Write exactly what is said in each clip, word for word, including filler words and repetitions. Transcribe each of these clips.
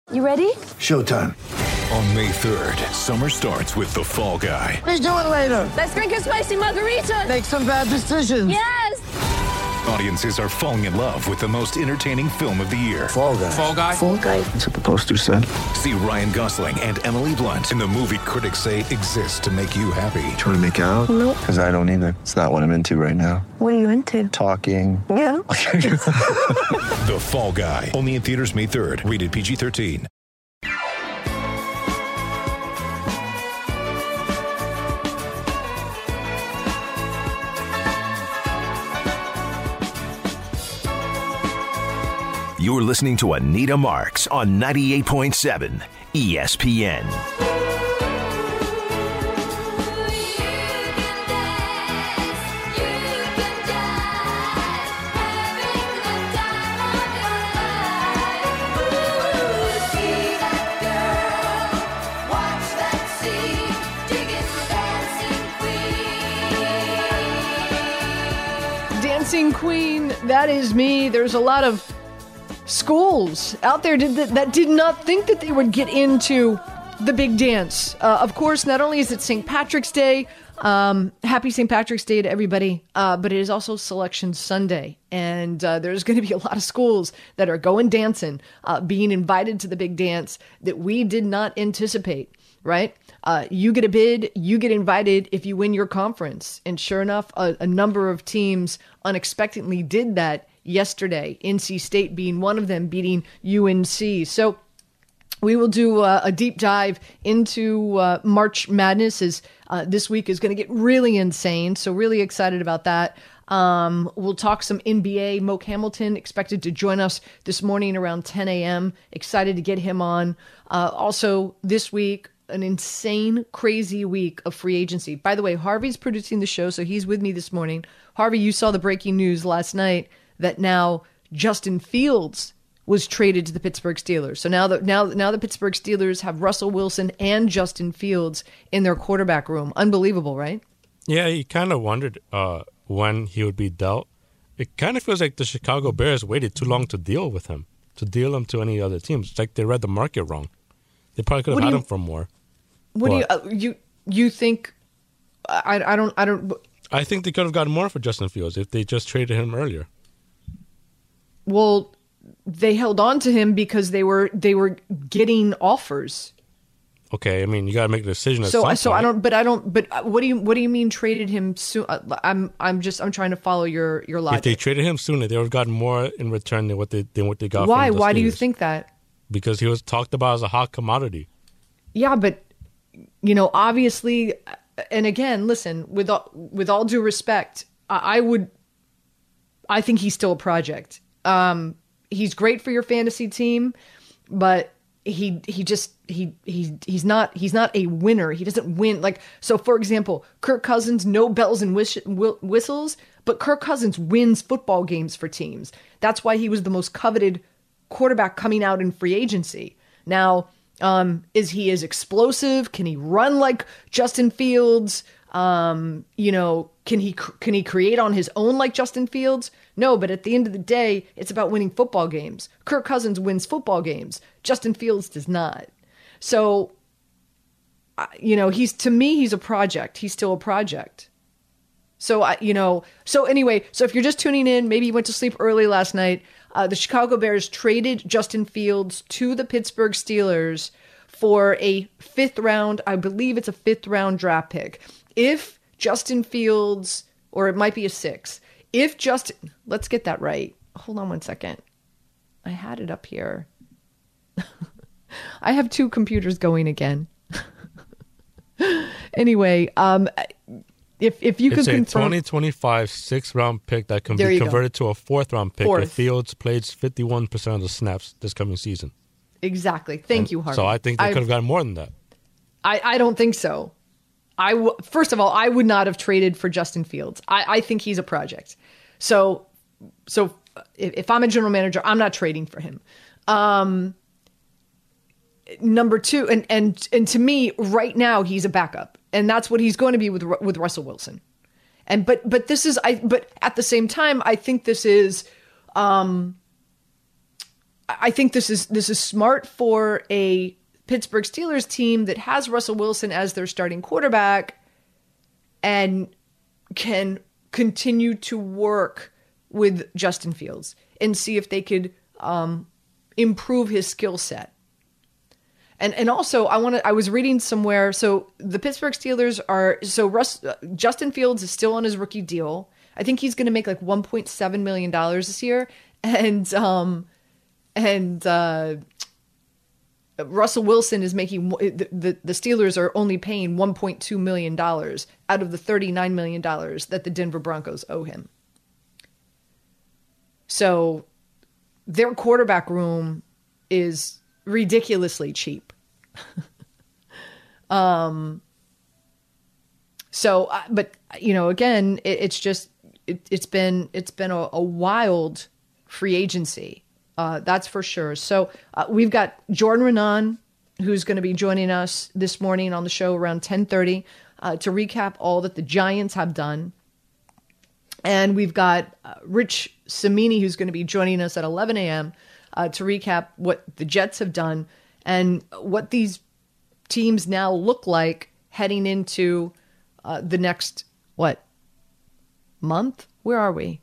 You ready? Showtime. On May third, summer starts with The Fall Guy. Let's do it later. Let's drink a spicy margarita. Make some bad decisions. Yes! Audiences are falling in love with the most entertaining film of the year. Fall Guy. Fall Guy? Fall Guy. That's what the poster said. See Ryan Gosling and Emily Blunt in the movie critics say exists to make you happy. Trying to make it out? Nope. Because I don't either. It's not what I'm into right now. What are you into? Talking. Yeah. The Fall Guy. Only in theaters May third. Rated P G thirteen. You're listening to Anita Marks on ninety-eight point seven E S P N. Dancing Queen, that is me. There's a lot of schools out there did, that, that did not think that they would get into the big dance. Uh, of course, not only is it Saint Patrick's Day, um, happy Saint Patrick's Day to everybody, uh, but it is also Selection Sunday. And uh, there's going to be a lot of schools that are going dancing, uh, being invited to the big dance that we did not anticipate, right? Uh, you get a bid, you get invited if you win your conference. And sure enough, a, a number of teams unexpectedly did that yesterday, N C State being one of them, beating U N C. So we will do uh, a deep dive into uh, March Madness, as uh, this week is going to get really insane. So really excited about that. Um, we'll talk some N B A. Moke Hamilton expected to join us this morning around ten a.m. Excited to get him on. Uh, also this week, an insane, crazy week of free agency. By the way, Harvey's producing the show, so he's with me this morning. Harvey, you saw the breaking news last night that now Justin Fields was traded to the Pittsburgh Steelers. So now the, now, now the Pittsburgh Steelers have Russell Wilson and Justin Fields in their quarterback room. Unbelievable, right? Yeah, you kind of wondered uh, when he would be dealt. It kind of feels like the Chicago Bears waited too long to deal with him, to deal him to any other teams. It's like they read the market wrong. They probably could have had you, him for more. What but do you uh, you you think? I I don't I don't. I think they could have gotten more for Justin Fields if they just traded him earlier. Well, they held on to him because they were they were getting offers. Okay, I mean you got to make a decision. At So some so point. I don't. But I don't. But what do you what do you mean traded him soon? I'm I'm just I'm trying to follow your your logic. If they traded him sooner, they would have gotten more in return than what they than what they got. Why? From the Why do you Steelers. think that? Because he was talked about as a hot commodity. Yeah, but you know, obviously, and again, listen, with all, with all due respect, I, I would, I think he's still a project. Um, he's great for your fantasy team, but he he just he he he's not he's not a winner. He doesn't win. Like, so for example, Kirk Cousins, no bells and whish, whistles, but Kirk Cousins wins football games for teams. That's why he was the most coveted quarterback coming out in free agency. Now, um, is he as explosive? Can he run like Justin Fields? Um, you know, can he can he create on his own like Justin Fields? No, but at the end of the day, it's about winning football games. Kirk Cousins wins football games. Justin Fields does not. So, you know, he's to me, he's a project. He's still a project. So, I, you know, so anyway, so if you're just tuning in, maybe you went to sleep early last night. Uh, the Chicago Bears traded Justin Fields to the Pittsburgh Steelers for a fifth round, I believe it's a fifth round draft pick. If Justin Fields, or it might be a six, if Justin, let's get that right. Hold on one second. I had it up here. I have two computers going again. Anyway, um, if if you it's could a confirm, twenty twenty-five sixth round pick that can There be you go. converted to a fourth round pick Fourth. if Fields plays fifty-one percent of the snaps this coming season. exactly. Thank And you, Harvey. So I think they could have gotten more than that. I, I don't think so. I w- first of all, I would not have traded for Justin Fields. I, I think he's a project. So, so if, if I'm a general manager, I'm not trading for him. Um, number two, and and and to me, right now, he's a backup, and that's what he's going to be with with Russell Wilson. And but but this is I. But at the same time, I think this is. Um, I think this is this is smart for a Pittsburgh Steelers team that has Russell Wilson as their starting quarterback and can continue to work with Justin Fields and see if they could um, improve his skill set. And and also, I want to. I was reading somewhere. So the Pittsburgh Steelers are. So Russ, uh, Justin Fields is still on his rookie deal. I think he's going to make like one point seven million dollars this year, and um, and uh, Russell Wilson is making the, the the Steelers are only paying one point two million dollars out of the thirty-nine million dollars that the Denver Broncos owe him. So their quarterback room is ridiculously cheap. um. So, uh, but you know, again, it, it's just it, it's been it's been a, a wild free agency. Uh, that's for sure. So uh, we've got Jordan Raanan, who's going to be joining us this morning on the show around ten thirty uh, to recap all that the Giants have done. And we've got uh, Rich Cimini, who's going to be joining us at eleven a.m. Uh, to recap what the Jets have done and what these teams now look like heading into uh, the next, what, month? Where are we?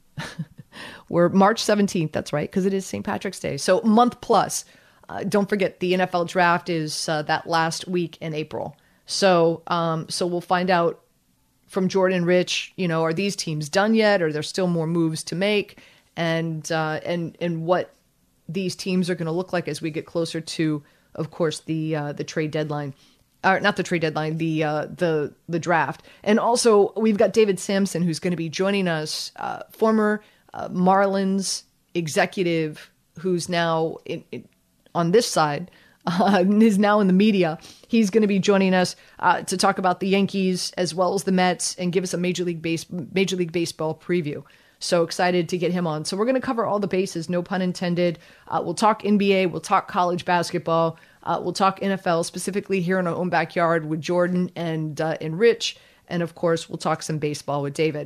We're March seventeenth. That's right, because it is Saint Patrick's Day. So month plus. Uh, don't forget, the N F L draft is uh, that last week in April. So, um, so we'll find out from Jordan and Rich, you know, are these teams done yet? Or are there still more moves to make? And, uh, and, and what these teams are going to look like as we get closer to, of course, the, uh, the trade deadline. Or not the trade deadline, the uh, the the draft. And also, we've got David Sampson, who's going to be joining us, uh, former uh, Marlins executive, who's now in, in, on this side, uh, is now in the media. He's going to be joining us uh, to talk about the Yankees as well as the Mets and give us a Major League Base Major League Baseball preview. So excited to get him on. So we're going to cover all the bases, no pun intended. Uh, we'll talk N B A, we'll talk college basketball. Uh, we'll talk N F L, specifically here in our own backyard with Jordan and uh, and Rich. And, of course, we'll talk some baseball with David.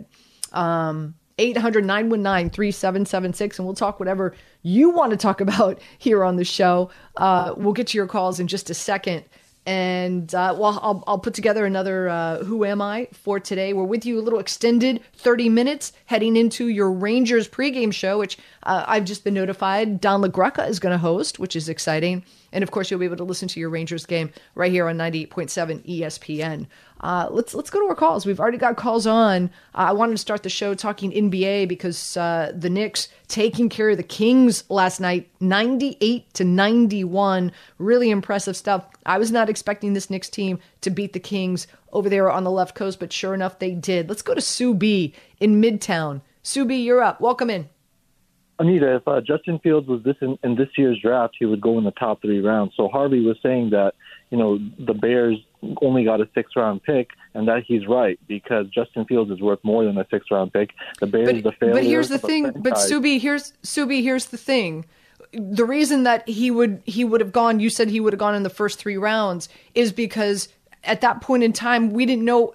Um, eight hundred, nine one nine, three seven seven six, and we'll talk whatever you want to talk about here on the show. Uh, we'll get to your calls in just a second. And, uh, well, I'll, I'll put together another uh, Who Am I for today. We're with you a little extended thirty minutes heading into your Rangers pregame show, which uh, I've just been notified Don LaGreca is going to host, which is exciting. And, of course, you'll be able to listen to your Rangers game right here on ninety-eight point seven E S P N. Uh, let's let's go to our calls. We've already got calls on. Uh, I wanted to start the show talking N B A because uh, the Knicks taking care of the Kings last night, ninety-eight to ninety-one. Really impressive stuff. I was not expecting this Knicks team to beat the Kings over there on the left coast, but sure enough, they did. Let's go to Sue B in Midtown. Sue B, you're up. Welcome in. Anita, if uh, Justin Fields was this in, in this year's draft, he would go in the top three rounds. So Harvey was saying that, you know, the Bears only got a sixth-round pick, and that he's right because Justin Fields is worth more than a sixth-round pick. The Bears, but, the failure. But here's the of a thing. franchise. But Subi, here's Subi. Here's the thing. The reason that he would he would have gone. You said he would have gone in the first three rounds is because at that point in time we didn't know.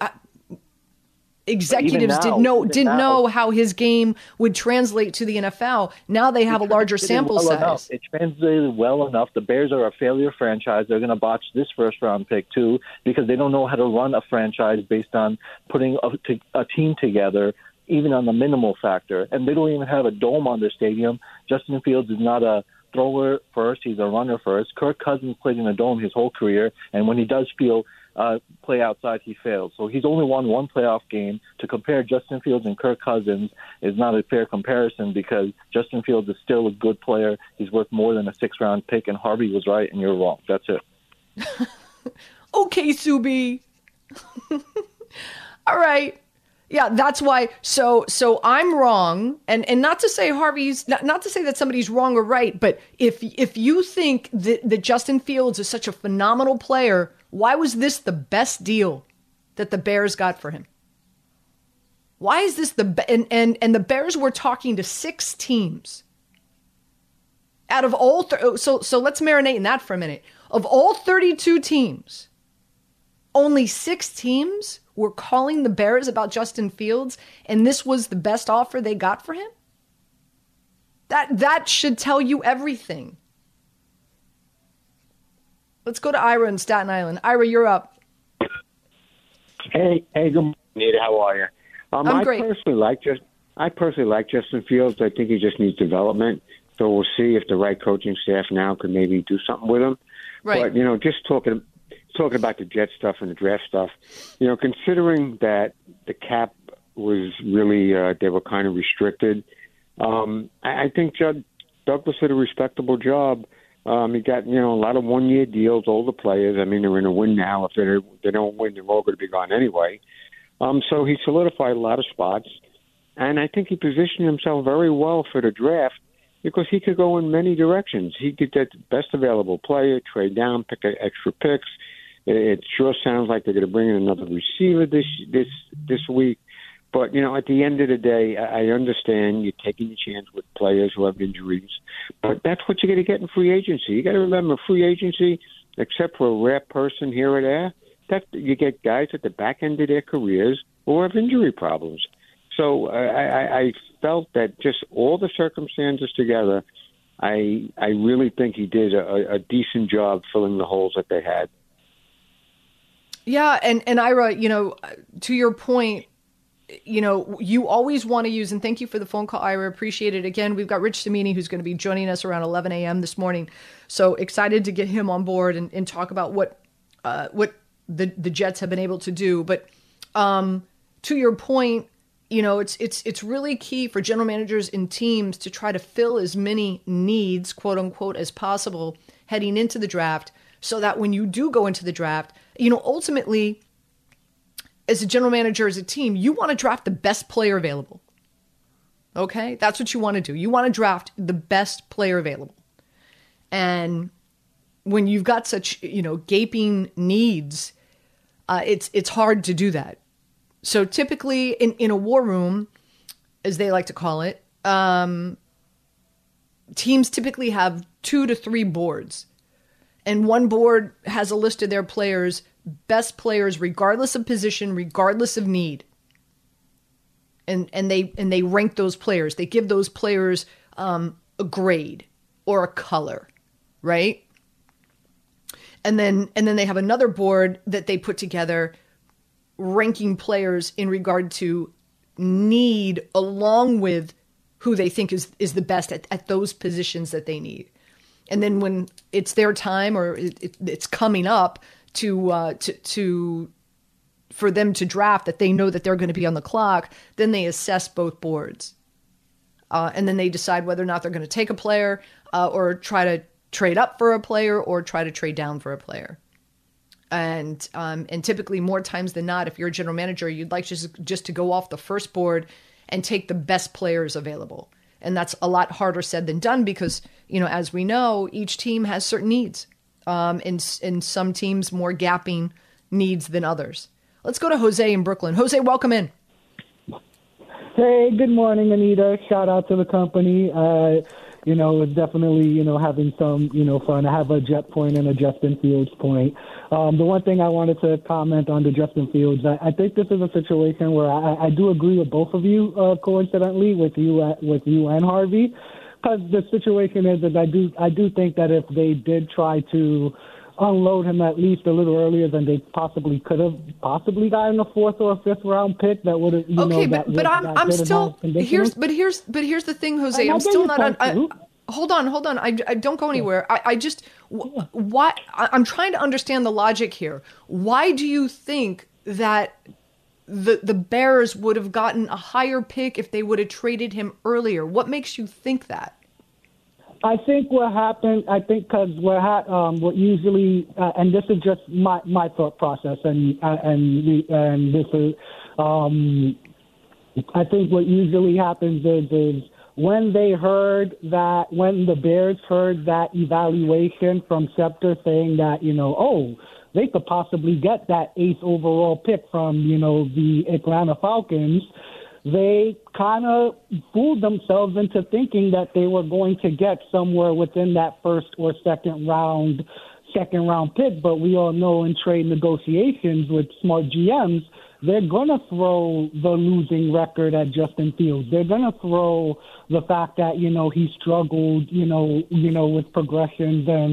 Executives now, didn't know didn't now, know how his game would translate to the N F L. Now they have a larger sample well size. Enough. It translated well enough. The Bears are a failure franchise. They're going to botch this first round pick too because they don't know how to run a franchise based on putting a, to, a team together, even on the minimal factor. And they don't even have a dome on their stadium. Justin Fields is not a thrower first. He's a runner first. Kirk Cousins played in a dome his whole career, and when he does feel Uh, play outside, he fails. So he's only won one playoff game. To compare Justin Fields and Kirk Cousins is not a fair comparison because Justin Fields is still a good player. He's worth more than a six-round pick, and Harvey was right, and you're wrong. That's it. Okay, Subi. All right. Yeah, that's why. So, so I'm wrong, and and not to say Harvey's not, not to say that somebody's wrong or right, but if if you think that, that Justin Fields is such a phenomenal player, why was this the best deal that the Bears got for him? Why is this the be- and and and the Bears were talking to six teams out of all. Th- so so let's marinate in that for a minute. Of all thirty-two teams, only six teams were calling the Bears about Justin Fields, and this was the best offer they got for him? That that should tell you everything. Let's go to Ira in Staten Island. Ira, you're up. Hey, hey, good morning, Anita. How are you? Um, I'm I great. personally like just I personally like Justin Fields. I think he just needs development. So we'll see if the right coaching staff now can maybe do something with him. Right. But you know, just talking talking about the Jet stuff and the draft stuff, you know, considering that the cap was really uh, they were kind of restricted, um, I, I think Judd Douglas did a respectable job. Um, he got, you know, a lot of one-year deals, older players. I mean, they're in a win now. If they're, they don't win, they're all going to be gone anyway. Um, so he solidified a lot of spots. And I think he positioned himself very well for the draft because he could go in many directions. He could get the best available player, trade down, pick extra picks. It, it sure sounds like they're going to bring in another receiver this this this week. But, you know, at the end of the day, I understand you're taking a chance with players who have injuries. But that's what you're going to get in free agency. You got to remember, free agency, except for a rare person here or there, that you get guys at the back end of their careers who have injury problems. So uh, I, I felt that just all the circumstances together, I I really think he did a, a decent job filling the holes that they had. Yeah, and, and Ira, you know, to your point, you know, you always want to use, and thank you for the phone call, Ira, appreciate it. Again, we've got Rich Cimini, who's going to be joining us around eleven a.m. this morning. So excited to get him on board and, and talk about what uh, what the, the Jets have been able to do. But um, to your point, you know, it's it's it's really key for general managers and teams to try to fill as many needs, quote unquote, as possible heading into the draft, so that when you do go into the draft, you know, ultimately, as a general manager, as a team, you want to draft the best player available. Okay? That's what you want to do. You want to draft the best player available. And when you've got such, you know, gaping needs, uh, it's it's hard to do that. So typically in, in a war room, as they like to call it, um, teams typically have two to three boards. And one board has a list of their players, best players, regardless of position, regardless of need. And and they and they rank those players. They give those players um, a grade or a color, right? And then and then they have another board that they put together, ranking players in regard to need, along with who they think is is the best at, at those positions that they need. And then when it's their time or it, it, it's coming up to uh, to to for them to draft, that they know that they're going to be on the clock, then they assess both boards, uh, and then they decide whether or not they're going to take a player uh, or try to trade up for a player or try to trade down for a player. And um, and typically, more times than not, if you're a general manager, you'd like just just to go off the first board and take the best players available. And that's a lot harder said than done because, you know, as we know, each team has certain needs. Um, and, and some teams more gapping needs than others. Let's go to Jose in Brooklyn. Jose, welcome in. Hey, good morning, Anita. Shout out to the company. Uh, you know, it's definitely, you know, having some, you know, fun. I have a Jet point and a Justin Fields point. Um, the one thing I wanted to comment on the Justin Fields, I, I think this is a situation where I, I do agree with both of you, uh, coincidentally, with you, uh, with you and Harvey, because the situation is that I do, I do think that if they did try to unload him at least a little earlier than they possibly could have possibly gotten a fourth or a fifth round pick, that would have, you okay, know, but, that, but I'm, that I'm still here's, but here's, but here's the thing, Jose, I'm still not on. I, hold on, hold on. I, I don't go anywhere. I, I just, why, I'm trying to understand the logic here. Why do you think that the, the Bears would have gotten a higher pick if they would have traded him earlier? What makes you think that? I think what happened, I think because what, ha- um, what usually, uh, and this is just my, my thought process, and uh, and the, and this is, um, I think what usually happens is, is when they heard that, when the Bears heard that evaluation from Scepter saying that, you know, oh, they could possibly get that eighth overall pick from, you know, the Atlanta Falcons, they kind of fooled themselves into thinking that they were going to get somewhere within that first or second round, second round pick. But we all know in trade negotiations with smart G Ms, they're going to throw the losing record at Justin Fields. They're going to throw the fact that, you know, he struggled, you know, you know, with progressions and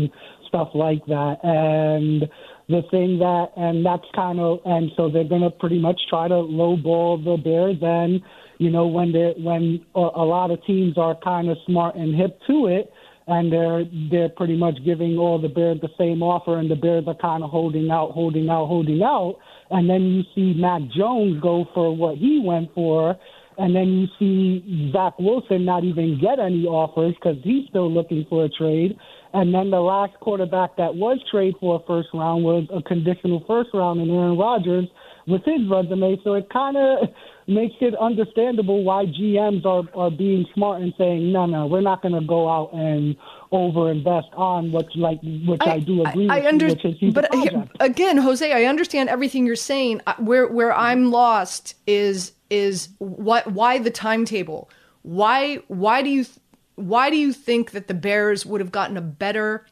stuff like that. And the thing that, and that's kind of, and so they're going to pretty much try to lowball the Bears. And, you know, when they when a, a lot of teams are kind of smart and hip to it, and they're they're pretty much giving all the Bears the same offer, and the Bears are kind of holding out, holding out, holding out. And then you see Mac Jones go for what he went for, and then you see Zach Wilson not even get any offers because he's still looking for a trade. And then the last quarterback that was traded for a first round was a conditional first round in Aaron Rodgers with his resume. So it kind of makes it understandable why G Ms are, are being smart and saying, no, no, we're not going to go out and overinvest on what, like, which I, I do agree I, I with, under- you, which is he's But uh, again, Jose, I understand everything you're saying. Where where I'm lost is is what why the timetable? Why why do you why do you think that the Bears would have gotten a better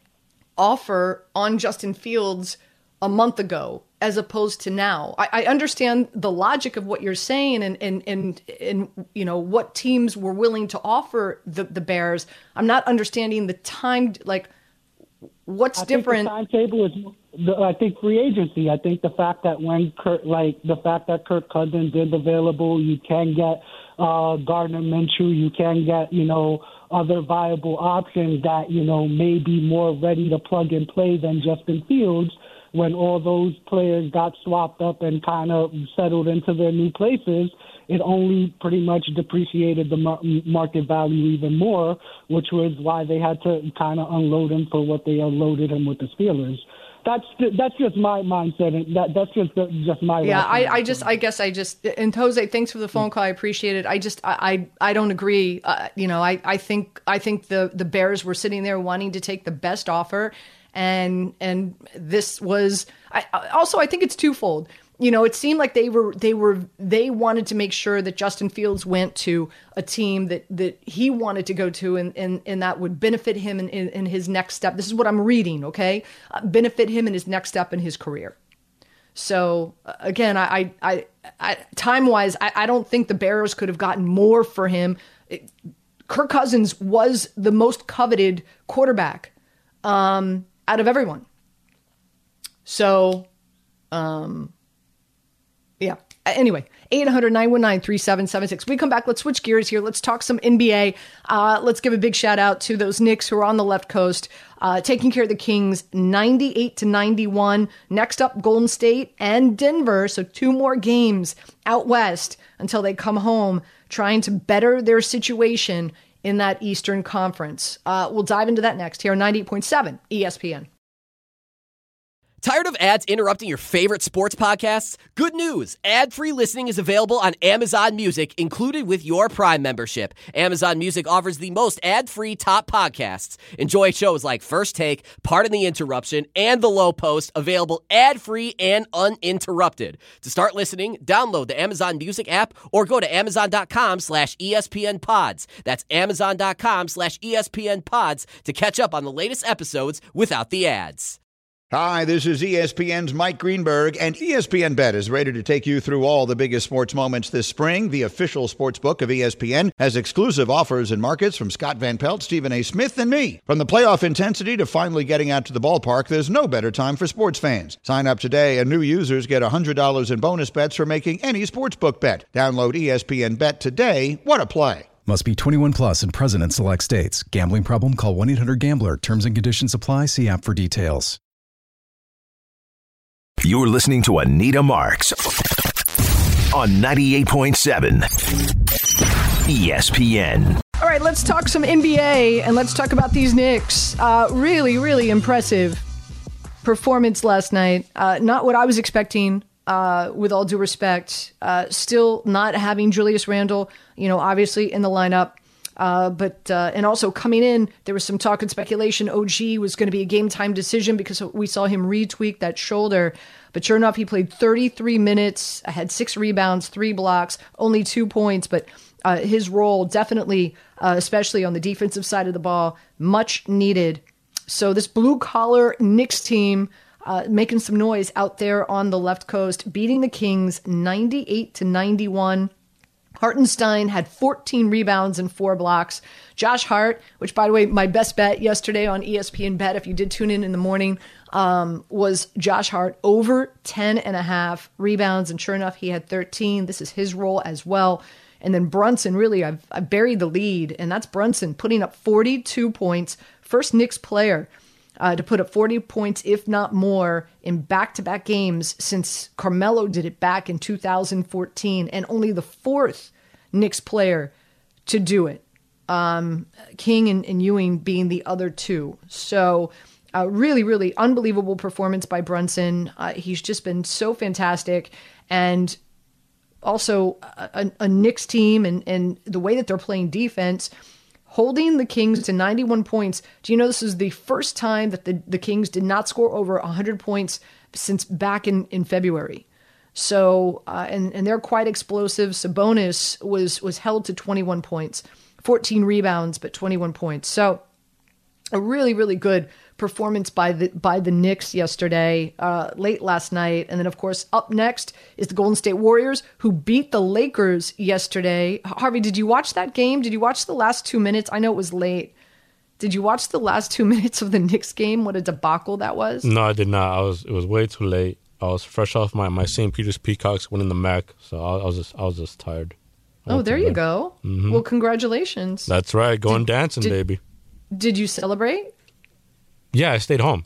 offer on Justin Fields a month ago as opposed to now? I, I understand the logic of what you're saying and, and, and, and, you know, what teams were willing to offer the, the Bears. I'm not understanding the time, like, what's I different? Think the timetable is, the, I think, free agency. I think the fact that when Kirk, like, the fact that Kirk Cousins is available, you can get uh, Gardner Minshew, you can get, you know, other viable options that, you know, may be more ready to plug and play than Justin Fields. When all those players got swapped up and kind of settled into their new places, it only pretty much depreciated the mar- market value even more, which was why they had to kind of unload him for what they unloaded him with the Steelers. That's that's just my mindset. And that that's just just my yeah. I, I just I guess I just and Jose, thanks for the phone call. I appreciate it. I just I I, I don't agree. Uh, you know, I, I think I think the the Bears were sitting there wanting to take the best offer. And and this was I, also I think it's twofold. You know, it seemed like they were they were they wanted to make sure that Justin Fields went to a team that, that he wanted to go to, and, and, and that would benefit him in, in, in his next step. This is what I'm reading, okay? Uh, benefit him in his next step in his career. So uh, again, I, I, I time wise, I, I don't think the Bears could have gotten more for him. It, Kirk Cousins was the most coveted quarterback um, out of everyone. So, um, yeah. Anyway, eight hundred, nine one nine, three seven seven six. We come back. Let's switch gears here. Let's talk some N B A. Uh, let's give a big shout out to those Knicks who are on the left coast, uh, taking care of the Kings ninety-eight to ninety-one. Next up, Golden State and Denver. So two more games out west until they come home, trying to better their situation in that Eastern Conference. Uh, we'll dive into that next here on ninety-eight point seven E S P N. Tired of ads interrupting your favorite sports podcasts? Good news! Ad-free listening is available on Amazon Music, included with your Prime membership. Amazon Music offers the most ad-free top podcasts. Enjoy shows like First Take, Pardon the Interruption, and The Low Post, available ad-free and uninterrupted. To start listening, download the Amazon Music app or go to amazon.com slash ESPN pods. That's amazon.com slash ESPN pods to catch up on the latest episodes without the ads. Hi, this is E S P N's Mike Greenberg, and E S P N Bet is ready to take you through all the biggest sports moments this spring. The official sports book of E S P N has exclusive offers and markets from Scott Van Pelt, Stephen A. Smith, and me. From the playoff intensity to finally getting out to the ballpark, there's no better time for sports fans. Sign up today, and new users get one hundred dollars in bonus bets for making any sportsbook bet. Download E S P N Bet today. What a play. Must be twenty-one plus and present in select states. Gambling problem? Call one eight hundred gambler. Terms and conditions apply. See app for details. You're listening to Anita Marks on ninety-eight point seven E S P N. All right, let's talk some N B A, and let's talk about these Knicks. Uh, really, really impressive performance last night. Uh, not what I was expecting, uh, with all due respect. Uh, still not having Julius Randle, you know, obviously in the lineup. Uh, but uh, and also coming in, there was some talk and speculation O G was going to be a game time decision because we saw him retweak that shoulder. But sure enough, he played thirty-three minutes, had six rebounds, three blocks, only two points. But uh, his role definitely, uh, especially on the defensive side of the ball, much needed. So this blue collar Knicks team uh, making some noise out there on the left coast, beating the Kings ninety-eight to ninety-one. Hartenstein had fourteen rebounds and four blocks. Josh Hart, which, by the way, my best bet yesterday on E S P N Bet, if you did tune in in the morning, um, was Josh Hart over ten and a half rebounds. And sure enough, he had thirteen. This is his role as well. And then Brunson, really, I've, I've buried the lead. And that's Brunson putting up forty-two points. First Knicks player uh, to put up forty points, if not more, in back-to-back games since Carmelo did it back in two thousand fourteen. And only the fourth Knicks player to do it. Um, King and, and Ewing being the other two. So uh, really, really unbelievable performance by Brunson. Uh, he's just been so fantastic. And also a, a Knicks team and, and the way that they're playing defense, holding the Kings to ninety-one points. Do you know this is the first time that the, the Kings did not score over one hundred points since back in, in February? So, uh, and, and they're quite explosive. Sabonis was, was held to twenty-one points, fourteen rebounds, but twenty-one points. So a really, really good performance by the, by the Knicks yesterday, uh, late last night. And then of course, up next is the Golden State Warriors, who beat the Lakers yesterday. Harvey, did you watch that game? Did you watch the last two minutes? I know it was late. Did you watch the last two minutes of the Knicks game? What a debacle that was. No, I did not. I was, it was way too late. I was fresh off my, my Saint Peter's Peacocks winning the M A C, so I, I was just I was just tired. Oh, there you go. Mm-hmm. Well, congratulations. That's right, going did, dancing, did, baby. Did you celebrate? Yeah, I stayed home.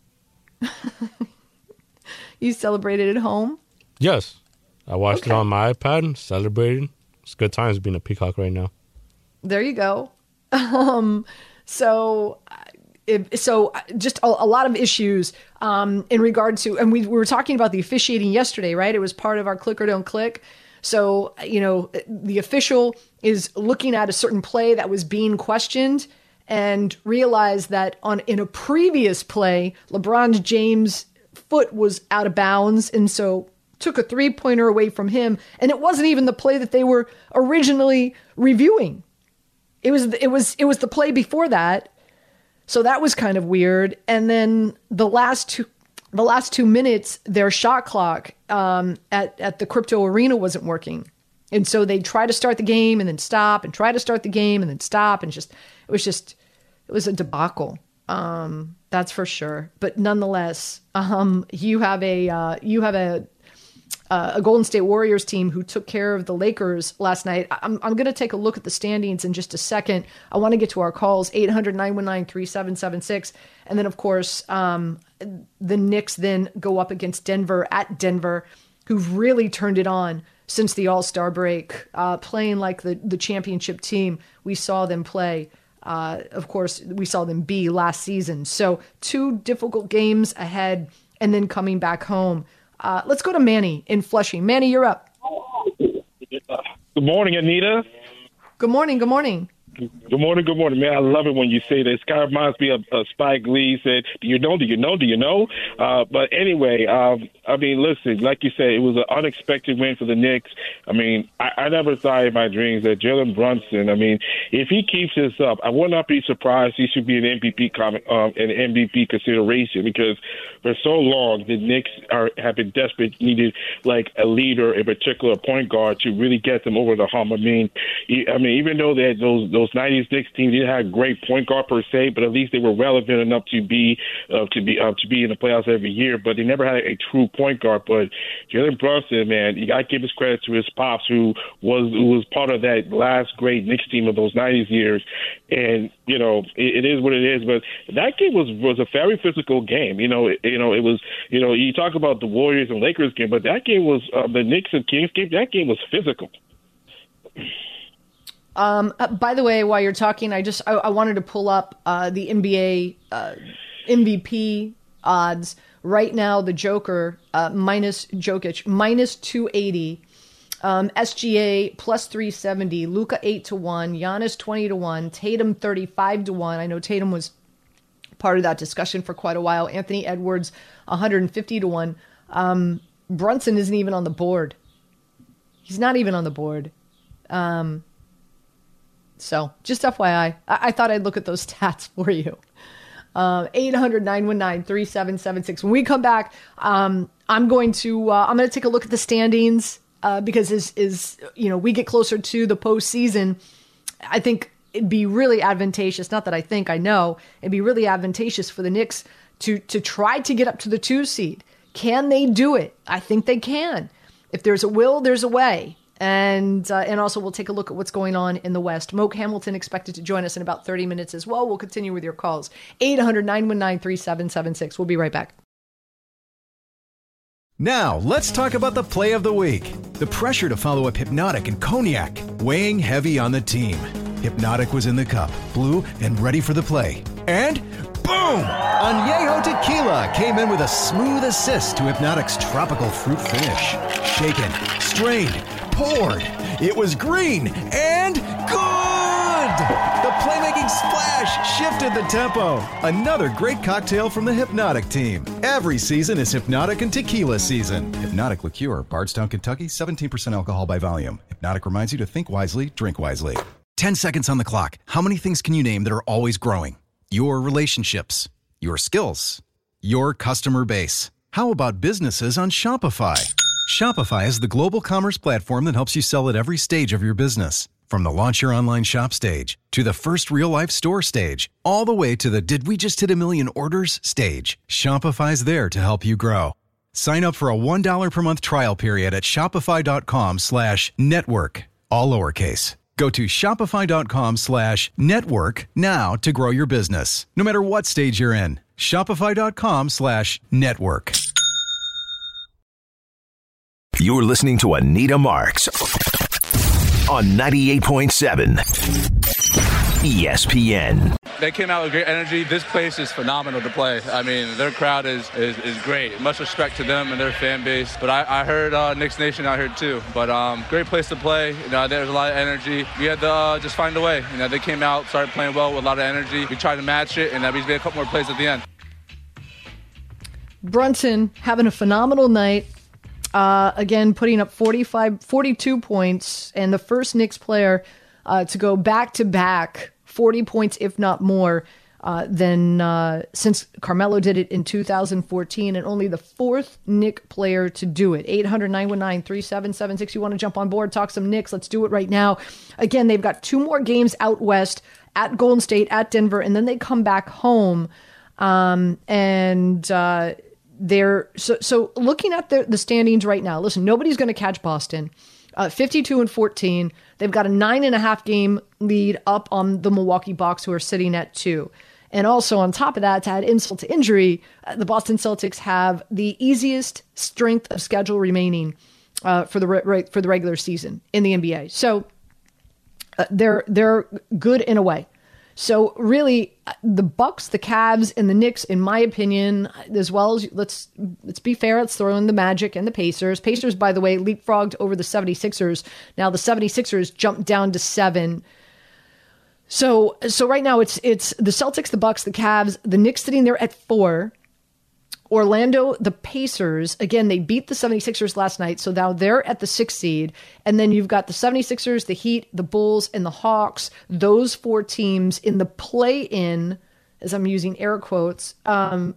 You celebrated at home? Yes, I watched okay. it on my iPad, celebrated. It's good times being a Peacock right now. There you go. Um, so. It, so just a, a lot of issues um, in regard to, and we, we were talking about the officiating yesterday, right? It was part of our click or don't click. So, you know, the official is looking at a certain play that was being questioned and realized that on in a previous play, LeBron James' foot was out of bounds. And so took a three pointer away from him. And it wasn't even the play that they were originally reviewing. It was, it was, it was the play before that. So that was kind of weird. And then the last two, the last two minutes, their shot clock um, at, at the Crypto Arena wasn't working. And so they'd try to start the game and then stop and try to start the game and then stop. And just, it was just, it was a debacle. Um, that's for sure. But nonetheless, um, you have a, uh, you have a, Uh, a Golden State Warriors team who took care of the Lakers last night. I'm, I'm going to take a look at the standings in just a second. I want to get to our calls, eight hundred, nine one nine, three seven seven six. And then, of course, um, the Knicks then go up against Denver at Denver, who've really turned it on since the All-Star break, uh, playing like the, the championship team we saw them play. Uh, of course, we saw them be last season. So two difficult games ahead and then coming back home. Uh, let's go to Manny in Flushing. Manny, you're up. Good morning, Anita. Good morning. Good morning. Good morning, good morning, man. I love it when you say this. Kind of reminds me of uh, Spike Lee said, do you know, do you know, do you know? Uh, but anyway, um, I mean, listen, like you said, it was an unexpected win for the Knicks. I mean, I, I never thought in my dreams that Jalen Brunson, I mean, if he keeps this up, I would not be surprised he should be an M V P comment, um, an M V P consideration, because for so long, the Knicks are have been desperate, needed like a leader, a particular point guard to really get them over the hump. I mean, I mean, even though they had those, those Those nineties Knicks teams didn't have a great point guard per se, but at least they were relevant enough to be uh, to be uh, to be in the playoffs every year. But they never had a true point guard. But Jalen Brunson, man, you got to give his credit to his pops, who was who was part of that last great Knicks team of those nineties years. And you know, it, it is what it is. But that game was was a very physical game. You know, it, you know, it was. You know, you talk about the Warriors and Lakers game, but that game was uh, the Knicks and Kings game. That game was physical. Um, uh, by the way, while you're talking, I just I, I wanted to pull up uh, the N B A uh, M V P odds right now. The Joker uh, minus Jokic minus two eighty, um, S G A plus three seventy, Luka eight to one, Giannis twenty to one, Tatum thirty five to one. I know Tatum was part of that discussion for quite a while. Anthony Edwards one hundred fifty to one. Um, Brunson isn't even on the board. He's not even on the board. Um, So just F Y I, I, I thought I'd look at those stats for you. Uh, eight hundred, nine one nine, three seven seven six. When we come back, um, I'm going to uh, I'm going to take a look at the standings. uh, because as, as, you know, we get closer to the postseason, I think it'd be really advantageous. Not that I think, I know it'd be really advantageous for the Knicks to, to try to get up to the two seed. Can they do it? I think they can. If there's a will, there's a way. And uh, and also we'll take a look at what's going on in the West. Moke Hamilton expected to join us in about thirty minutes as well. We'll continue with your calls. eight hundred, nine one nine, three seven seven six. We'll be right back. Now, let's talk about the play of the week. The pressure to follow up Hypnotic and Cognac, weighing heavy on the team. Hypnotic was in the cup, blue, and ready for the play. And boom! Añejo Tequila came in with a smooth assist to Hypnotic's tropical fruit finish. Shaken, strained, poured. It was green and good! The playmaking splash shifted the tempo. Another great cocktail from the Hypnotic team. Every season is Hypnotic and Tequila season. Hypnotic Liqueur, Bardstown, Kentucky, seventeen percent alcohol by volume. Hypnotic reminds you to think wisely, drink wisely. ten seconds on the clock. How many things can you name that are always growing? Your relationships, your skills, your customer base. How about businesses on Shopify? Shopify is the global commerce platform that helps you sell at every stage of your business. From the launch your online shop stage, to the first real-life store stage, all the way to the did we just hit a million orders stage. Shopify's there to help you grow. Sign up for a one dollar per month trial period at shopify.com slash network, all lowercase. Go to shopify.com slash network now to grow your business, no matter what stage you're in. Shopify.com slash network. You're listening to Anita Marks on ninety-eight point seven E S P N. They came out with great energy. This place is phenomenal to play. I mean, their crowd is is, is great. Much respect to them and their fan base. But I, I heard uh, Knicks Nation out here too. But um, great place to play. You know, there's a lot of energy. We had to uh, just find a way. You know, they came out, started playing well with a lot of energy. We tried to match it, and uh, we made a couple more plays at the end. Brunson having a phenomenal night. Uh, again, putting up forty-five, forty-two points, and the first Knicks player uh, to go back-to-back forty points, if not more, uh, than uh, since Carmelo did it in two thousand fourteen, and only the fourth Knick player to do it. eight hundred, nine one nine, three seven seven six. You want to jump on board, talk some Knicks? Let's do it right now. Again, they've got two more games out west, at Golden State, at Denver, and then they come back home. Um, and... Uh, They're so, so looking at the, the standings right now, listen, nobody's going to catch Boston. Uh, fifty-two and fourteen. They've got a nine and a half game lead up on the Milwaukee Bucks, who are sitting at two. And also on top of that, to add insult to injury, uh, the Boston Celtics have the easiest strength of schedule remaining uh, for the re- for the regular season in the N B A. So uh, they're they're good in a way. So really, the Bucks, the Cavs, and the Knicks, in my opinion, as well as, let's let's be fair, let's throw in the Magic and the Pacers. Pacers, by the way, leapfrogged over the seventy-sixers. Now the seventy-sixers jumped down to seven. So so right now it's it's the Celtics, the Bucks, the Cavs, the Knicks sitting there at four. Orlando, the Pacers, again, they beat the seventy-sixers last night, so now they're at the sixth seed. And then you've got the seventy-sixers, the Heat, the Bulls, and the Hawks. Those four teams in the play-in, as I'm using air quotes, um,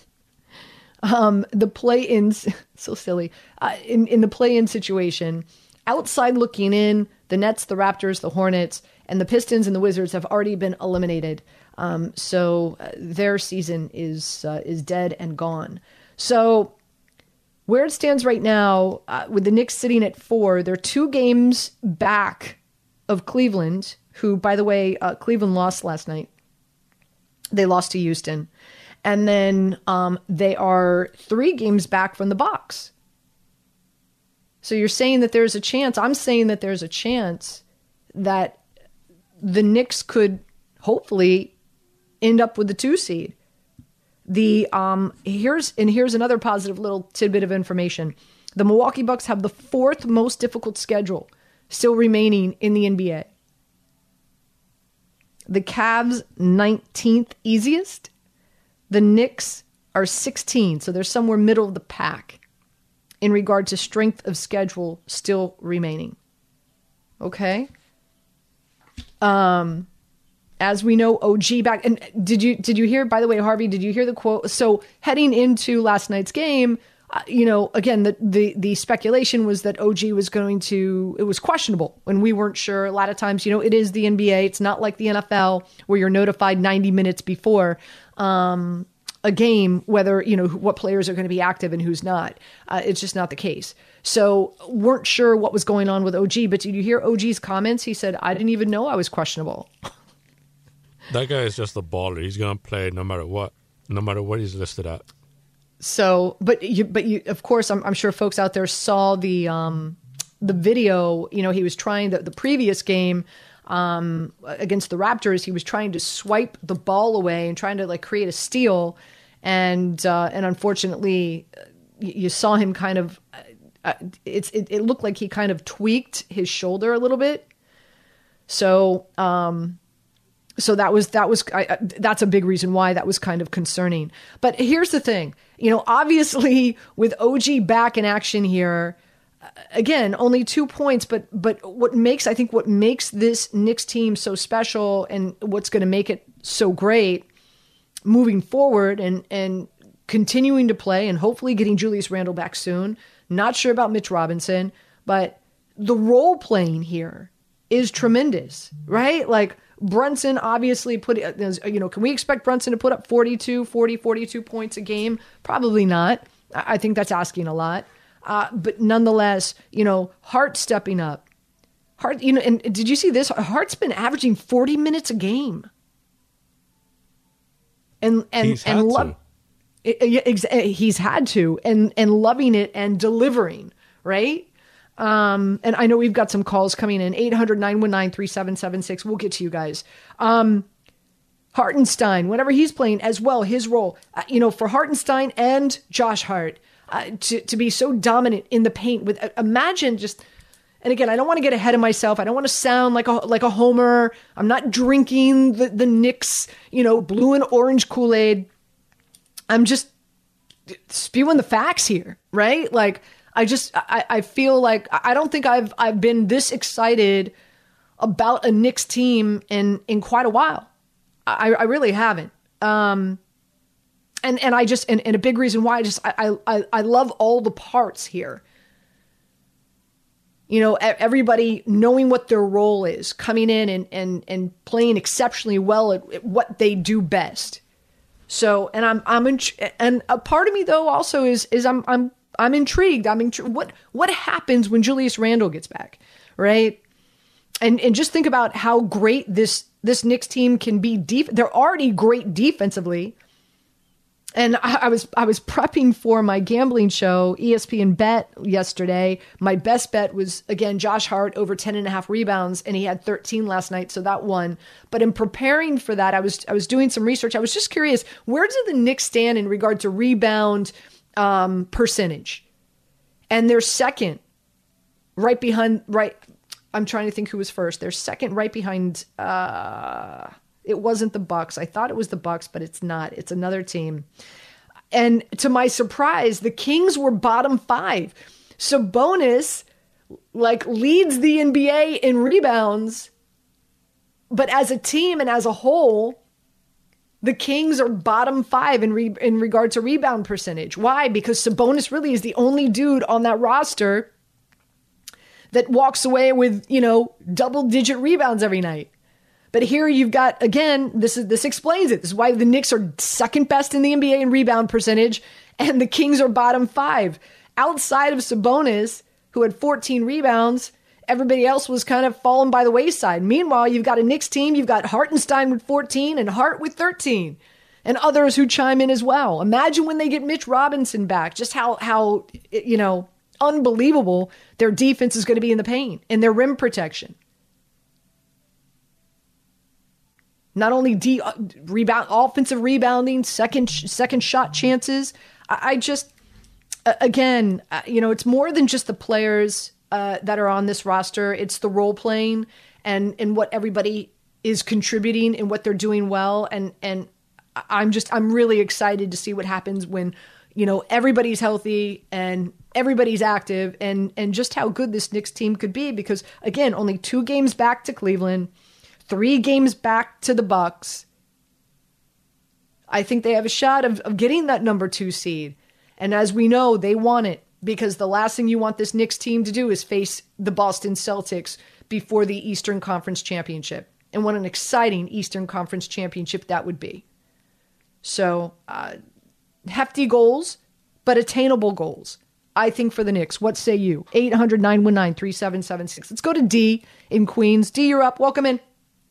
um, the play-in, so silly, uh, in, in the play-in situation, outside looking in, the Nets, the Raptors, the Hornets, and the Pistons and the Wizards have already been eliminated. Um, so uh, their season is uh, is dead and gone. So where it stands right now, uh, with the Knicks sitting at four, they're two games back of Cleveland, who, by the way, uh, Cleveland lost last night. They lost to Houston. And then um, they are three games back from the Bucks. So you're saying that there's a chance. I'm saying that there's a chance that the Knicks could hopefully end up with the two seed. The um here's and here's another positive little tidbit of information. The Milwaukee Bucks have the fourth most difficult schedule still remaining in the N B A. The Cavs nineteenth easiest. The Knicks are sixteenth, so they're somewhere middle of the pack in regard to strength of schedule still remaining. Okay? Um As we know, O G back. And did you did you hear, by the way, Harvey, did you hear the quote? So heading into last night's game, uh, you know, again, the, the, the speculation was that O G was going to, it was questionable when we weren't sure. A lot of times, you know, it is the N B A. It's not like the N F L where you're notified ninety minutes before um, a game, whether, you know, what players are going to be active and who's not. Uh, it's just not the case. So weren't sure what was going on with O G, but did you hear O G's comments? He said, I didn't even know I was questionable. That guy is just a baller. He's going to play no matter what, no matter what he's listed at. So, but you, but you, of course, I'm, I'm sure folks out there saw the, um, the video. You know, he was trying the, the previous game, um, against the Raptors. He was trying to swipe the ball away and trying to like create a steal. And, uh, and unfortunately you, you saw him kind of, uh, it's, it, it looked like he kind of tweaked his shoulder a little bit. So, um, So that was, that was, I, that's a big reason why that was kind of concerning. But here's the thing, you know, obviously with O G back in action here, again, only two points, but, but what makes, I think what makes this Knicks team so special and what's going to make it so great moving forward and, and continuing to play and hopefully getting Julius Randle back soon. Not sure about Mitch Robinson, but the role playing here is tremendous, right? Like, Brunson obviously put, you know, can we expect Brunson to put up forty-two, forty, forty-two points a game? Probably not. I think that's asking a lot. Uh, but nonetheless, you know, Hart stepping up. Hart, you know, and did you see this? Hart's been averaging forty minutes a game. And, and, he's had and love, he's had to, and, and loving it and delivering, right? Um, and I know we've got some calls coming in, eight hundred, nine one nine, three seven seven six. We'll get to you guys. Um, Hartenstein, whenever he's playing as well, his role, uh, you know, for Hartenstein and Josh Hart, uh, to, to be so dominant in the paint with, uh, imagine just, and again, I don't want to get ahead of myself. I don't want to sound like a, like a homer. I'm not drinking the, the Knicks, you know, blue and orange Kool-Aid. I'm just spewing the facts here, right? Like, I just, I, I feel like, I don't think I've, I've been this excited about a Knicks team in, in quite a while. I, I really haven't. Um, and, and I just, and, and a big reason why I just, I, I, I love all the parts here. You know, everybody knowing what their role is, coming in and, and, and playing exceptionally well at, at what they do best. So, and I'm, I'm, in, and a part of me though also is, is I'm, I'm, I'm intrigued. I'm intrigued. What what happens when Julius Randle gets back, right? And and just think about how great this this Knicks team can be. Def- They're already great defensively. And I, I was I was prepping for my gambling show, E S P N Bet, yesterday. My best bet was, again, Josh Hart over ten and a half rebounds, and he had thirteen last night, so that won. But in preparing for that, I was I was doing some research. I was just curious, where does the Knicks stand in regard to rebound um, percentage? And they're second, right behind, right, I'm trying to think who was first. They're second right behind, uh, it wasn't the Bucks. I thought it was the Bucks, but it's not. It's another team. And to my surprise, the Kings were bottom five. Sabonis, like, leads the N B A in rebounds, but as a team and as a whole, the Kings are bottom five in re- in regard to rebound percentage. Why? Because Sabonis really is the only dude on that roster that walks away with, you know, double-digit rebounds every night. But here you've got, again, this is this explains it. This is why the Knicks are second best in the N B A in rebound percentage, and the Kings are bottom five. Outside of Sabonis, who had fourteen rebounds, everybody else was kind of falling by the wayside. Meanwhile, you've got a Knicks team, you've got Hartenstein with fourteen and Hart with thirteen, and others who chime in as well. Imagine when they get Mitch Robinson back, just how, how you know, unbelievable their defense is going to be in the paint and their rim protection. Not only de- rebound, offensive rebounding, second second shot chances. I, I just, again, you know, it's more than just the players uh, that are on this roster. It's the role playing and and what everybody is contributing and what they're doing well. And and I'm just I'm really excited to see what happens when, you know, everybody's healthy and everybody's active, and and just how good this Knicks team could be. Because again, only two games back to Cleveland. Three games back to the Bucks. I think they have a shot of, of getting that number two seed. And as we know, they want it because the last thing you want this Knicks team to do is face the Boston Celtics before the Eastern Conference Championship. And what an exciting Eastern Conference Championship that would be. So, uh, hefty goals, but attainable goals, I think, for the Knicks. What say you? eight hundred, nine one nine, three seven seven six. Let's go to D in Queens. D, you're up. Welcome in.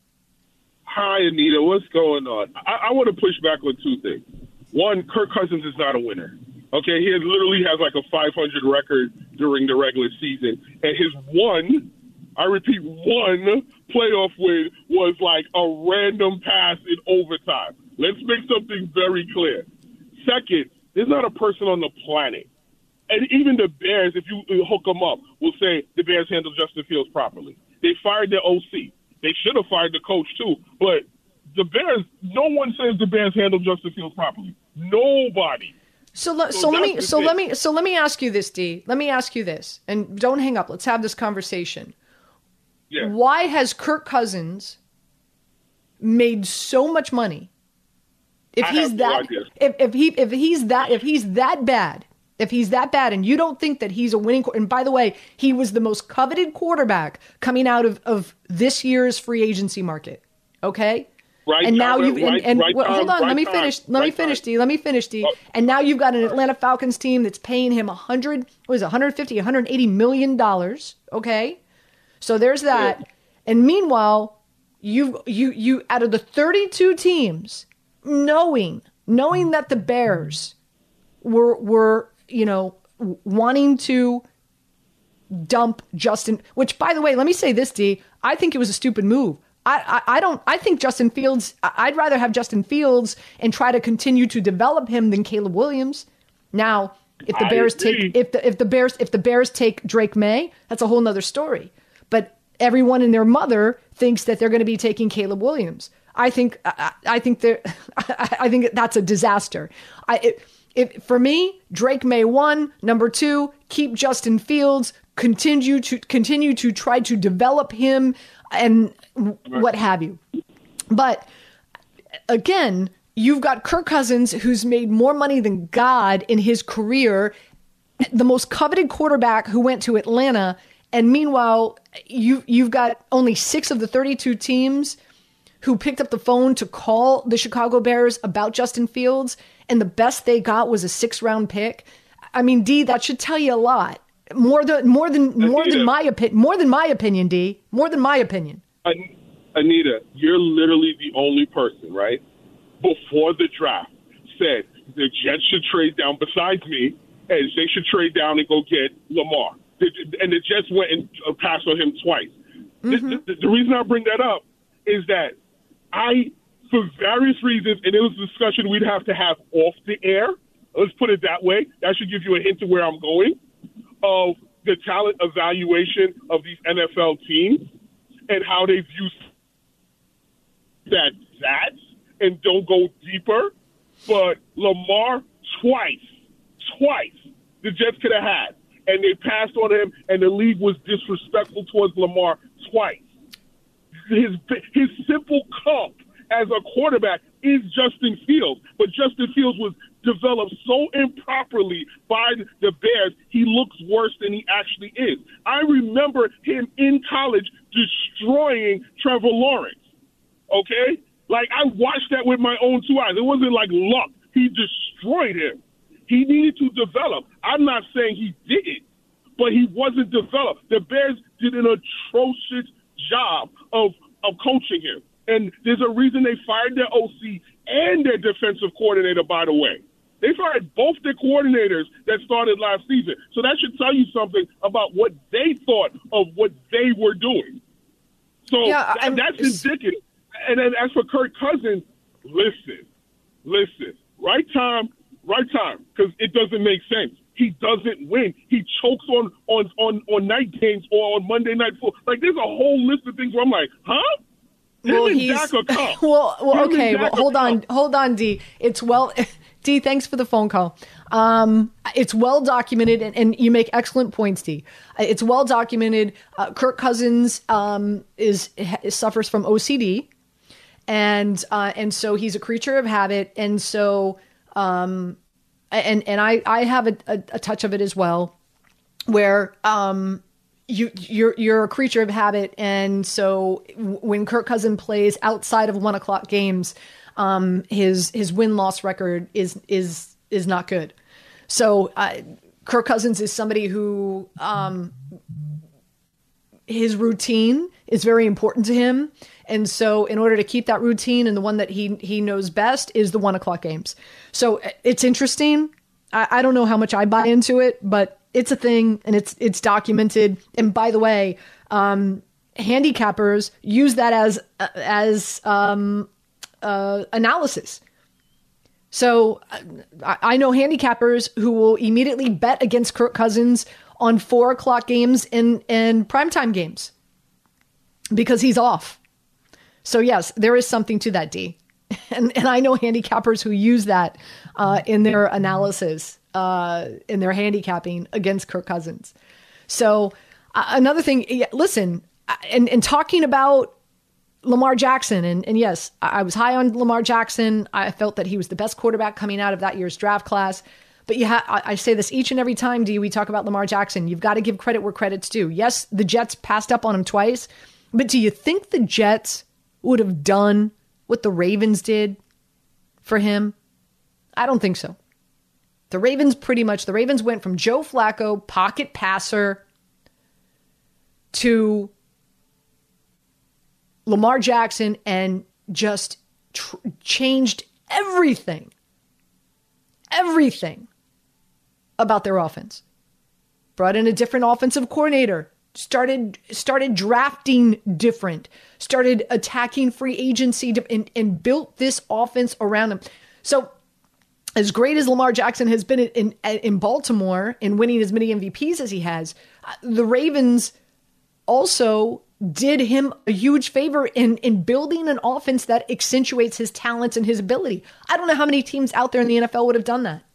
Hi, Anita. What's going on? I, I want to push back on two things. One, Kirk Cousins is not a winner. Okay, he has, literally has like a five hundred record during the regular season. And his one, I repeat, one playoff win was like a random pass in overtime. Let's make something very clear. Second, there's not a person on the planet, and even the Bears, if you hook them up, will say the Bears handled Justin Fields properly. They fired their O C. They should have fired the coach too, but the Bears, no one says the Bears handled Justin Fields properly. Nobody. So, le- so, so let me, so thing. let me, so let me ask you this, D. Let me ask you this, and don't hang up. Let's have this conversation. Yeah. Why has Kirk Cousins made so much money? If I he's that, no if, if he, if he's that, if he's that bad, if he's that bad, and you don't think that he's a winning, and by the way, he was the most coveted quarterback coming out of, of this year's free agency market. Okay. Right. And now time, you've, right, and, and right well, hold time, on, right let me time, finish, let right me finish, time. D, let me finish, D. Oh. And now you've got an Atlanta Falcons team that's paying him a hundred, what is it, one hundred fifty, one hundred eighty million dollars. Okay. So there's that. Yeah. And meanwhile, you, you, you, out of the thirty-two teams, knowing, knowing that the Bears were, were, you know, wanting to dump Justin, which, by the way, let me say this, D, I think it was a stupid move. I, I, I don't, I think Justin Fields, I'd rather have Justin Fields and try to continue to develop him than Caleb Williams. Now, if the Bears take, if the, if the Bears, if the Bears take Drake May, that's a whole nother story. But everyone and their mother thinks that they're going to be taking Caleb Williams. I think, I, I think they're, I think that's a disaster. I, it, If, for me, Drake May one, number two, keep Justin Fields, continue to continue to try to develop him and what have you. But again, you've got Kirk Cousins, who's made more money than God in his career, the most coveted quarterback who went to Atlanta. And meanwhile, you, you've got only six of the thirty-two teams who picked up the phone to call the Chicago Bears about Justin Fields, and the best they got was a six-round pick. I mean, D, that should tell you a lot. More than more than more Anita, than my opinion. More than my opinion, D. More than my opinion. Anita, you're literally the only person, right? Before the draft, said the Jets should trade down. Besides me, and they should trade down and go get Lamar. And the Jets went and passed on him twice. Mm-hmm. The, the, the reason I bring that up is that I, for various reasons, and it was a discussion we'd have to have off the air. Let's put it that way. That should give you a hint of where I'm going, of the talent evaluation of these N F L teams and how they view that, that and don't go deeper. But Lamar, twice, twice, the Jets could have had. And they passed on him, and the league was disrespectful towards Lamar twice. His his simple comp as a quarterback is Justin Fields, but Justin Fields was developed so improperly by the Bears, he looks worse than he actually is. I remember him in college destroying Trevor Lawrence, okay? Like, I watched that with my own two eyes. It wasn't like luck. He destroyed him. He needed to develop. I'm not saying he didn't, but he wasn't developed. The Bears did an atrocious job of, of coaching him. And there's a reason they fired their O C and their defensive coordinator, by the way. They fired both their coordinators that started last season. So that should tell you something about what they thought of what they were doing. So yeah, that, that's indicative. And then as for Kirk Cousins, listen, listen, right time, right time, because it doesn't make sense. He doesn't win. He chokes on, on, on, on night games or on Monday Night Football. Like, there's a whole list of things where I'm like, huh? Well, he's, well, well okay, well, hold on, hold on, D. It's well, D, thanks for the phone call. Um, it's well documented, and, and you make excellent points, D. It's well documented. Uh, Kirk Cousins um, is, is suffers from O C D, and uh, and so he's a creature of habit, and so um, and and I I have a, a, a touch of it as well, where um you you're you're a creature of habit, and so when Kirk Cousins plays outside of one o'clock games, um his his win loss record is is is not good. So uh, Kirk Cousins is somebody who um his routine is very important to him. And so in order to keep that routine, and the one that he he knows best is the one o'clock games. So it's interesting. I, I don't know how much I buy into it, but it's a thing, and it's it's documented. And by the way, um, handicappers use that as as um, uh, analysis. So I, I know handicappers who will immediately bet against Kirk Cousins on four o'clock games and and primetime games because he's off. So yes, there is something to that, D. And and I know handicappers who use that uh, in their analysis, uh, in their handicapping against Kirk Cousins. So uh, another thing, yeah, listen, and, and talking about Lamar Jackson, and, and yes, I, I was high on Lamar Jackson. I felt that he was the best quarterback coming out of that year's draft class. But you ha- I, I say this each and every time, D, we talk about Lamar Jackson. You've got to give credit where credit's due. Yes, the Jets passed up on him twice, but do you think the Jets would have done what the Ravens did for him? I don't think so. The Ravens pretty much, the Ravens went from Joe Flacco, pocket passer, to Lamar Jackson, and just tr- changed everything, everything about their offense. Brought in a different offensive coordinator. Started started drafting different, started attacking free agency to, and, and built this offense around him. So as great as Lamar Jackson has been in, in, in Baltimore and winning as many M V Ps as he has, the Ravens also did him a huge favor in, in building an offense that accentuates his talents and his ability. I don't know how many teams out there in the N F L would have done that.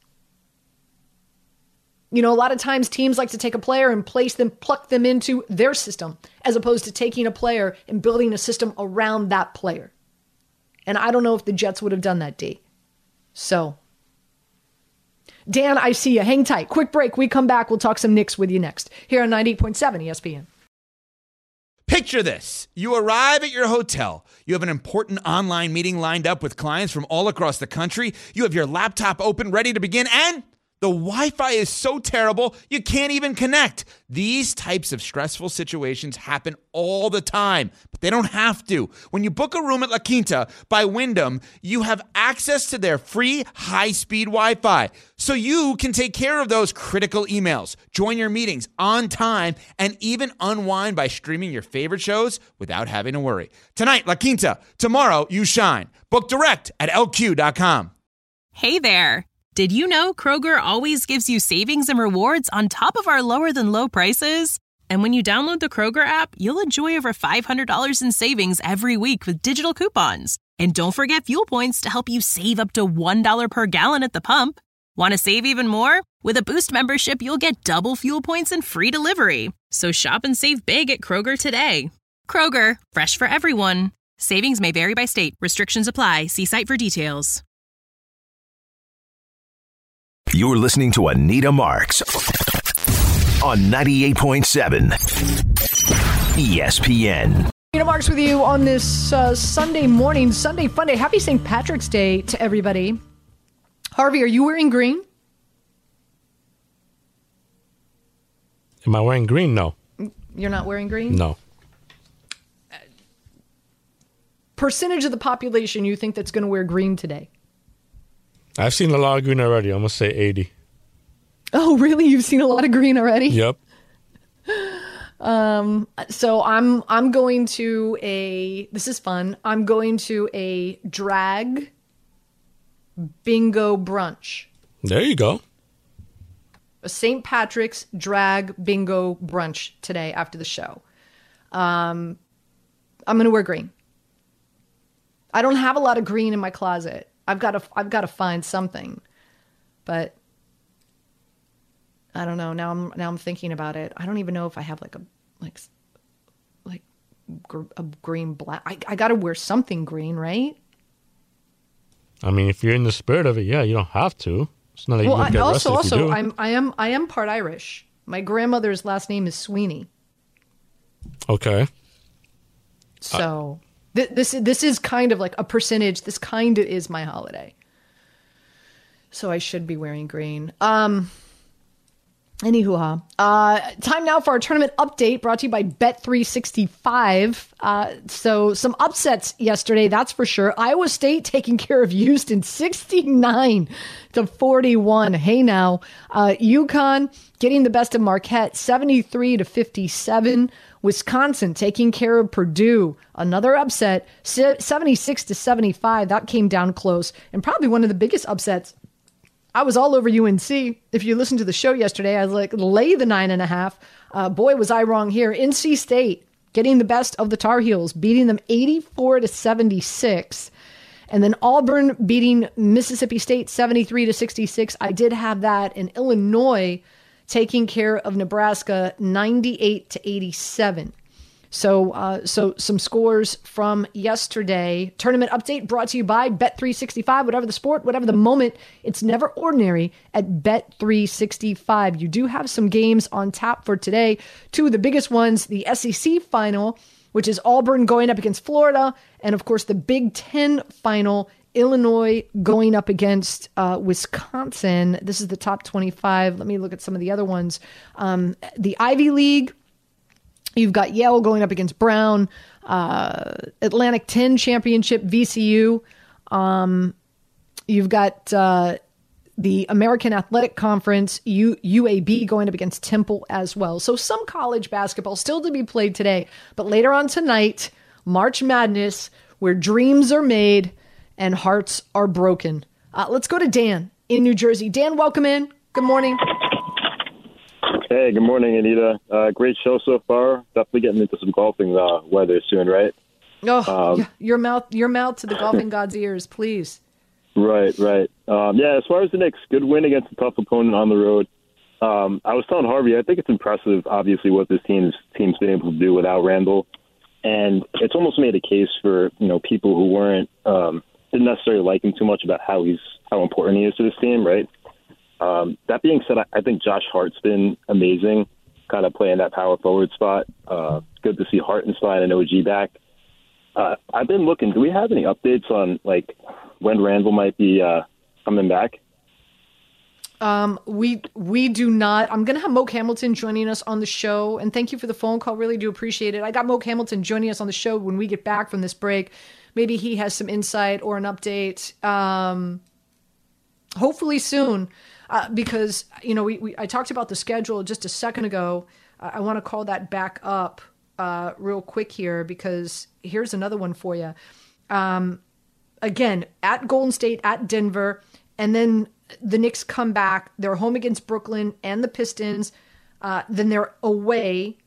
You know, a lot of times teams like to take a player and place them, pluck them into their system, as opposed to taking a player and building a system around that player. And I don't know if the Jets would have done that, D. So, Dan, I see you. Hang tight. Quick break. We come back. We'll talk some Knicks with you next here on ninety-eight point seven E S P N. Picture this. You arrive at your hotel. You have an important online meeting lined up with clients from all across the country. You have your laptop open, ready to begin, and the Wi-Fi is so terrible, you can't even connect. These types of stressful situations happen all the time, but they don't have to. When you book a room at La Quinta by Wyndham, you have access to their free high-speed Wi-Fi, so you can take care of those critical emails, join your meetings on time, and even unwind by streaming your favorite shows without having to worry. Tonight, La Quinta. Tomorrow, you shine. Book direct at L Q dot com. Hey there. Did you know Kroger always gives you savings and rewards on top of our lower-than-low prices? And when you download the Kroger app, you'll enjoy over five hundred dollars in savings every week with digital coupons. And don't forget fuel points to help you save up to one dollar per gallon at the pump. Want to save even more? With a Boost membership, you'll get double fuel points and free delivery. So shop and save big at Kroger today. Kroger, fresh for everyone. Savings may vary by state. Restrictions apply. See site for details. You're listening to Anita Marks on ninety-eight point seven E S P N. Anita Marks with you on this uh, Sunday morning, Sunday fun day. Happy Saint Patrick's Day to everybody. Harvey, are you wearing green? Am I wearing green? No. You're not wearing green? No. Percentage of the population you think that's going to wear green today? I've seen a lot of green already. I'm going to say eighty. Oh, really? You've seen a lot of green already? Yep. Um, so I'm I'm going to a, this is fun, I'm going to a drag bingo brunch. There you go. A Saint Patrick's drag bingo brunch today after the show. Um, I'm going to wear green. I don't have a lot of green in my closet. I've got to, I've got to find something, but I don't know. Now I'm, now I'm thinking about it. I don't even know if I have like a, like, like gr- a green black. I, I got to wear something green, right? I mean, if you're in the spirit of it, yeah, you don't have to. It's not like Well, you I, get also, arrested if you also, do. I'm I am I am part Irish. My grandmother's last name is Sweeney. Okay. So th- this this is kind of like a percentage. This kind of is my holiday. So I should be wearing green. Um. Anywho, uh, time now for our tournament update brought to you by Bet three sixty-five. Uh, so some upsets yesterday, that's for sure. Iowa State taking care of Houston sixty-nine to forty-one. Hey now, uh, UConn getting the best of Marquette seventy-three to fifty-seven. Wisconsin taking care of Purdue. Another upset, seventy-six to seventy-five. That came down close. And probably one of the biggest upsets. I was all over U N C. If you listened to the show yesterday, I was like, lay the nine and a half. Uh, boy, was I wrong here. N C State getting the best of the Tar Heels, beating them eighty-four to seventy-six. And then Auburn beating Mississippi State seventy-three to sixty-six. I did have that. And Illinois taking care of Nebraska ninety-eight to eighty-seven. So, uh, so some scores from yesterday. Tournament update brought to you by Bet three sixty-five. Whatever the sport, whatever the moment, it's never ordinary at Bet three sixty-five. You do have some games on tap for today. Two of the biggest ones, the S E C final, which is Auburn going up against Florida, and of course the Big Ten final, Illinois going up against uh, Wisconsin. This is the top twenty-five. Let me look at some of the other ones. Um, the Ivy League. You've got Yale going up against Brown, uh, Atlantic ten championship, V C U. Um, you've got uh, the American Athletic Conference, U- UAB going up against Temple as well. So some college basketball still to be played today. But later on tonight, March Madness, where dreams are made and hearts are broken. Uh, let's go to Dan in New Jersey. Dan, welcome in. Good morning. Hey, good morning, Anita. Uh, great show so far. Definitely getting into some golfing uh, weather soon, right? Oh, Um, yeah, your mouth, your mouth to the golfing god's ears, please. Right, right. Um, yeah, as far as the Knicks, good win against a tough opponent on the road. Um, I was telling Harvey, I think it's impressive, obviously, what this team's team's been able to do without Randall, and it's almost made a case for you know people who weren't um, didn't necessarily like him too much about how he's how important he is to this team, right? Um, that being said, I, I think Josh Hart's been amazing, kind of playing that power forward spot. Uh, good to see Hartenstein and O G back. Uh, I've been looking. Do we have any updates on like when Randall might be uh, coming back? Um, we we do not. I'm going to have Moke Hamilton joining us on the show, and thank you for the phone call. Really do appreciate it. I got Moke Hamilton joining us on the show when we get back from this break. Maybe he has some insight or an update. Um, hopefully soon. Uh, because, you know, we, we I talked about the schedule just a second ago. Uh, I want to call that back up uh, real quick here because here's another one for you. Um, again, at Golden State, at Denver, and then the Knicks come back. They're home against Brooklyn and the Pistons. Uh, then they're away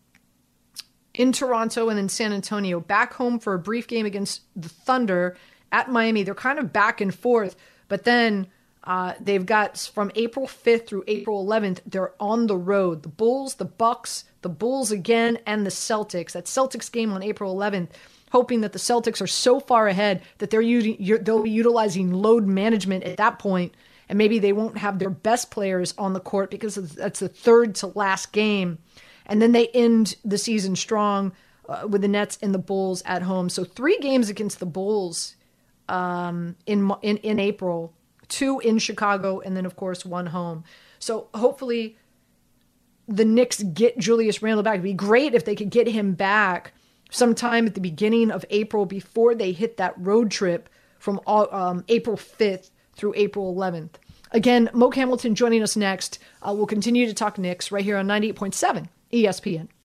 in Toronto and then San Antonio. Back home for a brief game against the Thunder at Miami. They're kind of back and forth, but then... Uh, they've got from April fifth through April eleventh, they're on the road. The Bulls, the Bucks, the Bulls again, and the Celtics. That Celtics game on April eleventh, hoping that the Celtics are so far ahead that they're using, they'll be utilizing load management at that point, and maybe they won't have their best players on the court because that's the third to last game. And then they end the season strong uh, with the Nets and the Bulls at home. So three games against the Bulls um, in in in April. Two in Chicago, and then, of course, one home. So hopefully the Knicks get Julius Randle back. It'd be great if they could get him back sometime at the beginning of April before they hit that road trip from um, April fifth through April eleventh. Again, Moke Hamilton joining us next. Uh, we'll continue to talk Knicks right here on ninety-eight point seven E S P N.